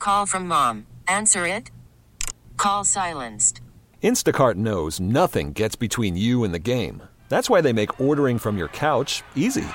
Call from mom. Answer it. Call silenced. Instacart knows nothing gets between you and the game. That's why they make ordering from your couch easy.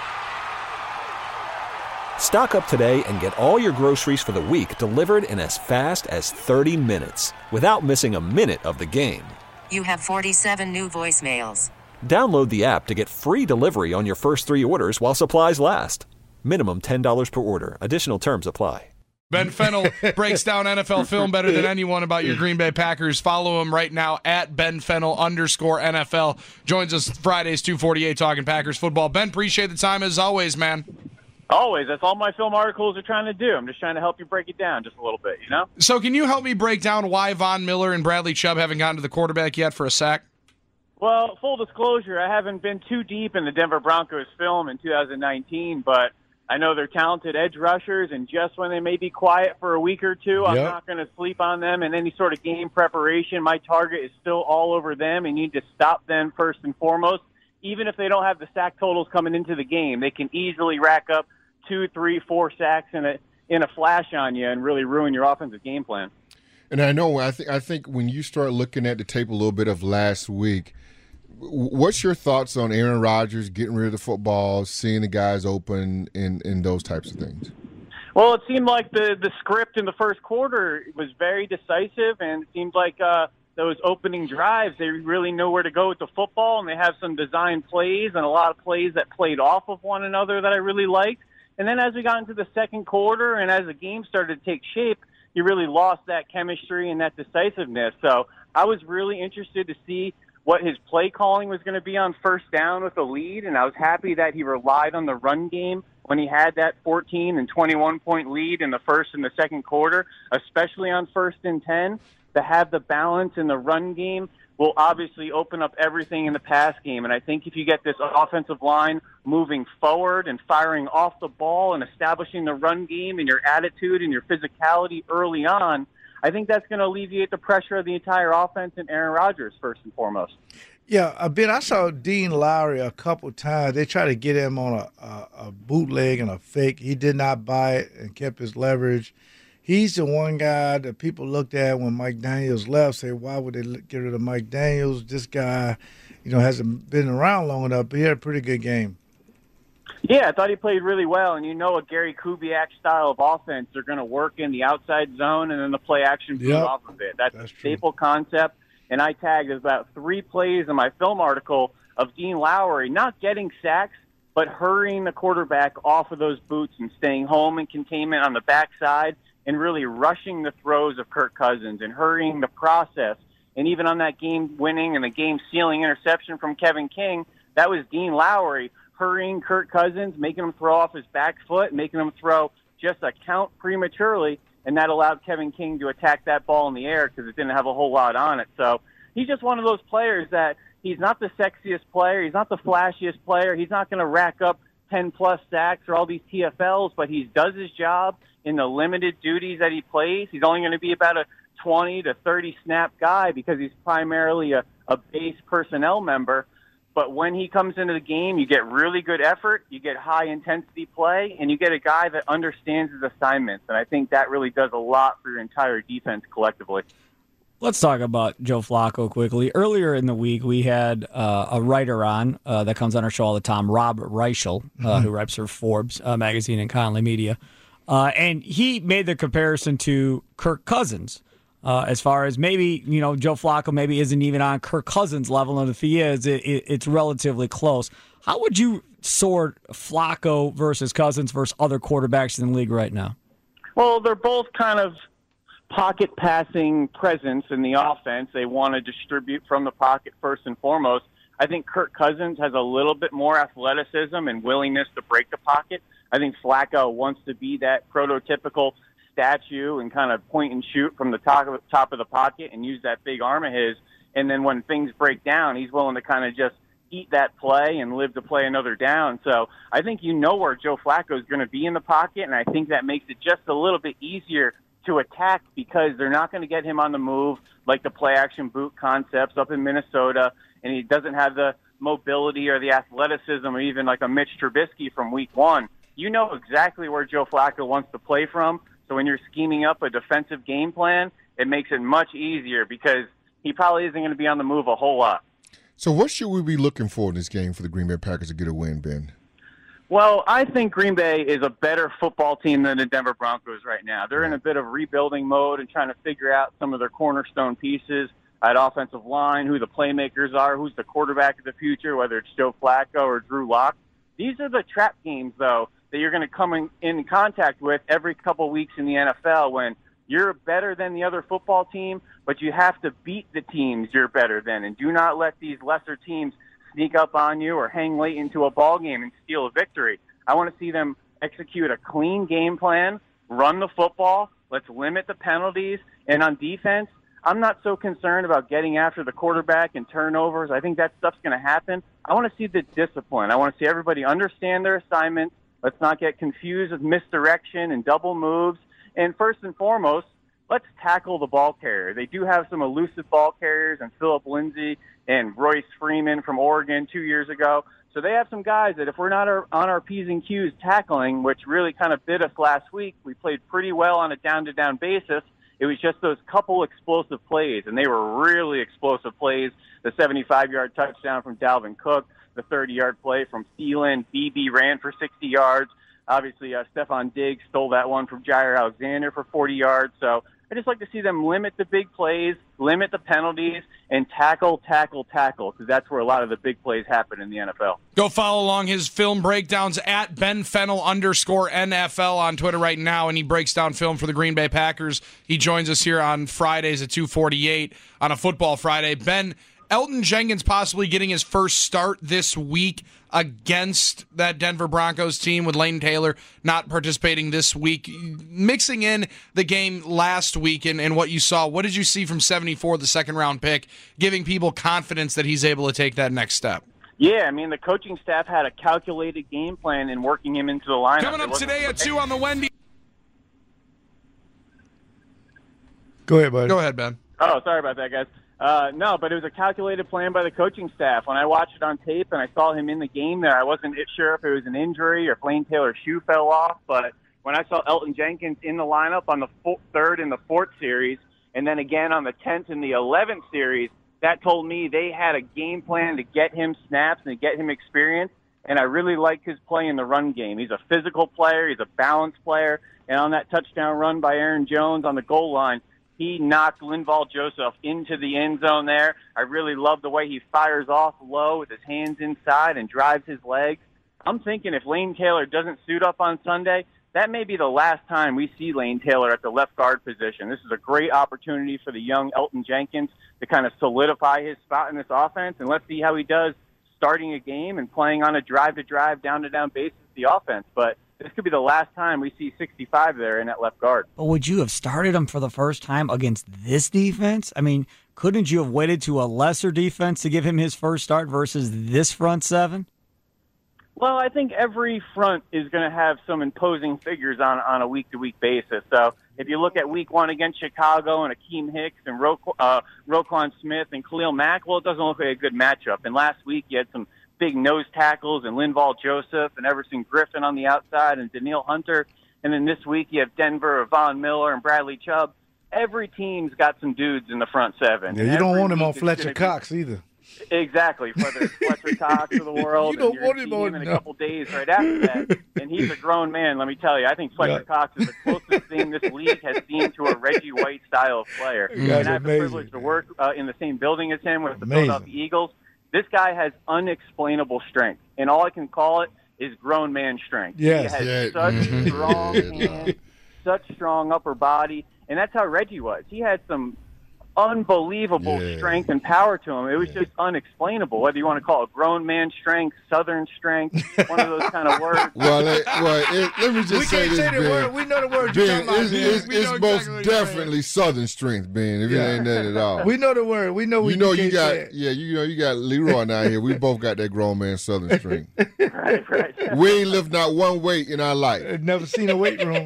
Stock up today and get all your groceries for the week delivered in as fast as 30 minutes without missing a minute of the game. You have 47 new voicemails. Download the app to get free delivery on your first 3 orders while supplies last. Minimum $10 per order. Additional terms apply. Ben Fennell breaks down NFL film better than anyone about your Green Bay Packers. Follow him right now at @BenFennell_NFL. Joins us Fridays, 2:48, talking Packers football. Ben, appreciate the time as always, man. Always. That's all my film articles are trying to do. I'm just trying to help you break it down just a little bit, you know? So can you help me break down why Von Miller and Bradley Chubb haven't gotten to the quarterback yet for a sack? Well, full disclosure, I haven't been too deep in the Denver Broncos film in 2019, but I know they're talented edge rushers, and just when they may be quiet for a week or two, I'm not going to sleep on them in any sort of game preparation. My target is still all over them, and you need to stop them first and foremost. Even if they don't have the sack totals coming into the game, they can easily rack up 2, 3, 4 sacks in a flash on you and really ruin your offensive game plan. And I think when you start looking at the tape a little bit of last week, what's your thoughts on Aaron Rodgers getting rid of the football, seeing the guys open, and those types of things? Well, it seemed like the script in the first quarter was very decisive, and it seemed like those opening drives, they really know where to go with the football, and they have some design plays and a lot of plays that played off of one another that I really liked. And then as we got into the second quarter and as the game started to take shape, you really lost that chemistry and that decisiveness. So I was really interested to see what his play calling was going to be on first down with a lead, and I was happy that he relied on the run game when he had that 14 and 21-point lead in the first and the second quarter, especially on 1st and 10. To have the balance in the run game will obviously open up everything in the pass game, and I think if you get this offensive line moving forward and firing off the ball and establishing the run game and your attitude and your physicality early on, I think that's going to alleviate the pressure of the entire offense and Aaron Rodgers first and foremost. Yeah, Ben, I saw Dean Lowry a couple times. They tried to get him on a bootleg and a fake. He did not buy it and kept his leverage. He's the one guy that people looked at when Mike Daniels left, say, why would they get rid of Mike Daniels? This guy, hasn't been around long enough, but he had a pretty good game. Yeah, I thought he played really well, and a Gary Kubiak style of offense, they're going to work in the outside zone and then the play action boot off of it. That's a staple concept, and I tagged about 3 plays in my film article of Dean Lowry not getting sacks, but hurrying the quarterback off of those boots and staying home in containment on the backside and really rushing the throws of Kirk Cousins and hurrying the process. And even on that game-winning and the game-sealing interception from Kevin King, that was Dean Lowry hurrying Kirk Cousins, making him throw off his back foot, making him throw just a count prematurely, and that allowed Kevin King to attack that ball in the air because it didn't have a whole lot on it. So he's just one of those players that he's not the sexiest player, he's not the flashiest player, he's not going to rack up 10-plus sacks or all these TFLs, but he does his job in the limited duties that he plays. He's only going to be about a 20 to 30 snap guy because he's primarily a base personnel member. But when he comes into the game, you get really good effort, you get high-intensity play, and you get a guy that understands his assignments. And I think that really does a lot for your entire defense collectively. Let's talk about Joe Flacco quickly. Earlier in the week, we had a writer on that comes on our show all the time, Rob Reichel, who writes for Forbes magazine and Conley Media. And he made the comparison to Kirk Cousins. As far as maybe, Joe Flacco maybe isn't even on Kirk Cousins' level, and if he is, it's relatively close. How would you sort Flacco versus Cousins versus other quarterbacks in the league right now? Well, they're both kind of pocket passing presence in the offense. They want to distribute from the pocket first and foremost. I think Kirk Cousins has a little bit more athleticism and willingness to break the pocket. I think Flacco wants to be that prototypical statue and kind of point and shoot from the top of the pocket and use that big arm of his. And then when things break down, he's willing to kind of just eat that play and live to play another down. So I think where Joe Flacco is going to be in the pocket, and I think that makes it just a little bit easier to attack because they're not going to get him on the move like the play-action boot concepts up in Minnesota, and he doesn't have the mobility or the athleticism or even like a Mitch Trubisky from week 1. You know exactly where Joe Flacco wants to play from. So when you're scheming up a defensive game plan, it makes it much easier because he probably isn't going to be on the move a whole lot. So what should we be looking for in this game for the Green Bay Packers to get a win, Ben? Well, I think Green Bay is a better football team than the Denver Broncos right now. They're in a bit of rebuilding mode and trying to figure out some of their cornerstone pieces at offensive line, who the playmakers are, who's the quarterback of the future, whether it's Joe Flacco or Drew Lock. These are the trap games, though, that you're going to come in contact with every couple weeks in the NFL when you're better than the other football team, but you have to beat the teams you're better than, and do not let these lesser teams sneak up on you or hang late into a ball game and steal a victory. I want to see them execute a clean game plan, run the football, let's limit the penalties, and on defense, I'm not so concerned about getting after the quarterback and turnovers. I think that stuff's going to happen. I want to see the discipline. I want to see everybody understand their assignments. Let's not get confused with misdirection and double moves. And first and foremost, let's tackle the ball carrier. They do have some elusive ball carriers, and Phillip Lindsay and Royce Freeman from Oregon 2 years ago. So they have some guys that if we're not on our P's and Q's tackling, which really kind of bit us last week, we played pretty well on a down-to-down basis. It was just those couple explosive plays, and they were really explosive plays. The 75-yard touchdown from Dalvin Cook, the 30-yard play from Thielen. BB ran for 60 yards. Obviously, Stephon Diggs stole that one from Jair Alexander for 40 yards. So I just like to see them limit the big plays, limit the penalties, and tackle, because that's where a lot of the big plays happen in the NFL. Go follow along his film breakdowns at BenFennel_NFL on Twitter right now, and he breaks down film for the Green Bay Packers. He joins us here on Fridays at 2:48 on a Football Friday. Ben, Elgton Jenkins possibly getting his first start this week against that Denver Broncos team with Lane Taylor not participating this week. Mixing in the game last week and what you saw, what did you see from 74, the second-round pick, giving people confidence that he's able to take that next step? Yeah, I mean, the coaching staff had a calculated game plan in working him into the lineup. Coming up today at 2 on the Wendy. Go ahead, buddy. Go ahead, Ben. Oh, sorry about that, guys. No, but it was a calculated plan by the coaching staff. When I watched it on tape and I saw him in the game there, I wasn't sure if it was an injury or if Lane Taylor's shoe fell off. But when I saw Elgton Jenkins in the lineup on the third and the fourth series, and then again on the 10th and the 11th series, that told me they had a game plan to get him snaps and to get him experience. And I really like his play in the run game. He's a physical player. He's a balanced player. And on that touchdown run by Aaron Jones on the goal line, he knocked Linval Joseph into the end zone there. I really love the way he fires off low with his hands inside and drives his legs. I'm thinking if Lane Taylor doesn't suit up on Sunday, that may be the last time we see Lane Taylor at the left guard position. This is a great opportunity for the young Elgton Jenkins to kind of solidify his spot in this offense, and let's see how he does starting a game and playing on a drive-to-drive, down-to-down basis of the offense. But this could be the last time we see 65 there in that left guard. But would you have started him for the first time against this defense? I mean, couldn't you have waited to a lesser defense to give him his first start versus this front seven? Well, I think every front is going to have some imposing figures on a week-to-week basis. So if you look at week one against Chicago and Akeem Hicks and Roquan Smith and Khalil Mack, well, it doesn't look like a good matchup. And last week you had some big nose tackles and Linval Joseph and Everson Griffin on the outside and Danielle Hunter. And then this week you have Denver, Von Miller, and Bradley Chubb. Every team's got some dudes in the front seven. Yeah, you don't want him on Fletcher Cox either. Exactly, whether it's Fletcher Cox of the world, you don't want him on in a couple days right after that. And he's a grown man, let me tell you. I think Fletcher Cox is the closest thing this league has seen to a Reggie White style of player. And I have the privilege to work in the same building as him with the Philadelphia Eagles. This guy has unexplainable strength, and all I can call it is grown man strength. Yes. He has such strong hands, such strong upper body, and that's how Reggie was. He had some unbelievable strength and power to him. It was just unexplainable, whether you want to call it grown man strength, southern strength, one of those kind of words. Well, let me just say this, Ben. We know the word Ben, you're talking about. it's most definitely southern strength, Ben, if it ain't that at all. We know the word. We know you got Leroy down here. We both got that grown man southern strength. Right. We ain't lifted not one weight in our life. Never seen a weight room.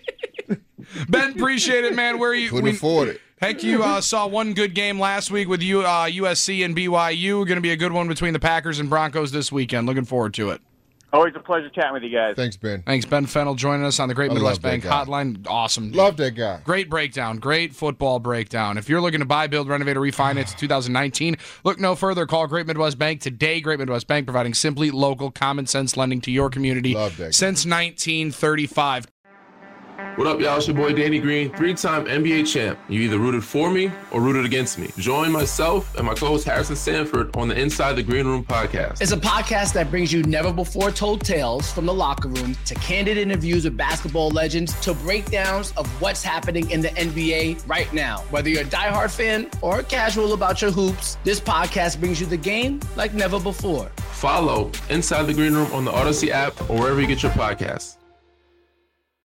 Ben, appreciate it, man. Where are you? Couldn't afford it. Heck, you saw one good game last week with USC and BYU. Going to be a good one between the Packers and Broncos this weekend. Looking forward to it. Always a pleasure chatting with you guys. Thanks, Ben. Thanks, Ben Fennell, joining us on the Great Midwest Bank Hotline. Awesome. Love that guy. Great breakdown. Great football breakdown. If you're looking to buy, build, renovate, or refinance in 2019, look no further. Call Great Midwest Bank today. Great Midwest Bank, providing simply local, common sense lending to your community since 1935. What up, y'all? It's your boy Danny Green, 3-time NBA champ. You either rooted for me or rooted against me. Join myself and my co-host Harrison Sanford on the Inside the Green Room podcast. It's a podcast that brings you never-before-told tales from the locker room to candid interviews with basketball legends to breakdowns of what's happening in the NBA right now. Whether you're a diehard fan or casual about your hoops, this podcast brings you the game like never before. Follow Inside the Green Room on the Odyssey app or wherever you get your podcasts.